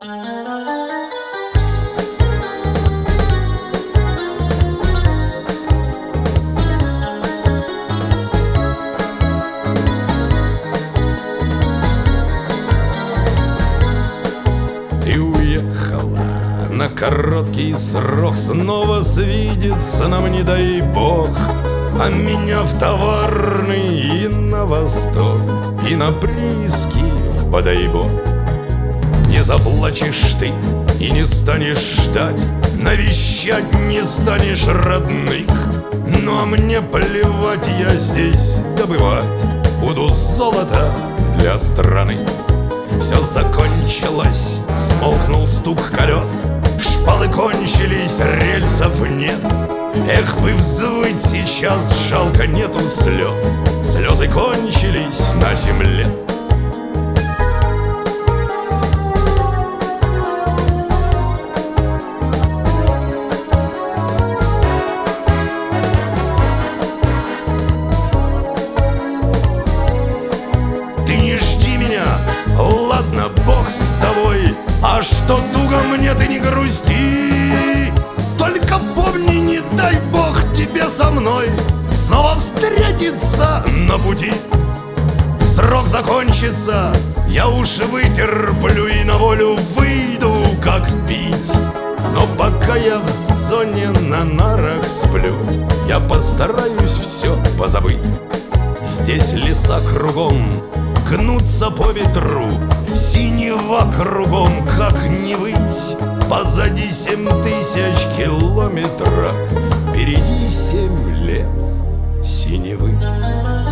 Ты уехала на короткий срок, снова свидеться нам не дай бог. А меня в Товарный и на восток, и на прииски в Бодайбо. Не заплачешь ты и не станешь ждать, навещать не станешь родных. Ну а мне плевать, я здесь добывать буду золото для страны. Все закончилось, смолкнул стук колес, шпалы кончились, рельсов нет. Эх, бы взвыть сейчас, жалко, нету слез. Слезы кончились на 7 лет. Ты не жди меня, ладно, бог с тобой. А что туго мне, ты не грусти. Только помни, не дай бог тебе со мной снова встретиться на пути. Срок закончится, я уж вытерплю и на волю выйду, как пить. Но пока я в зоне на нарах сплю, я постараюсь все позабыть. Здесь леса кругом гнутся по ветру, синева кругом, как не выть. Позади 7000 километров, впереди 7 лет синевы.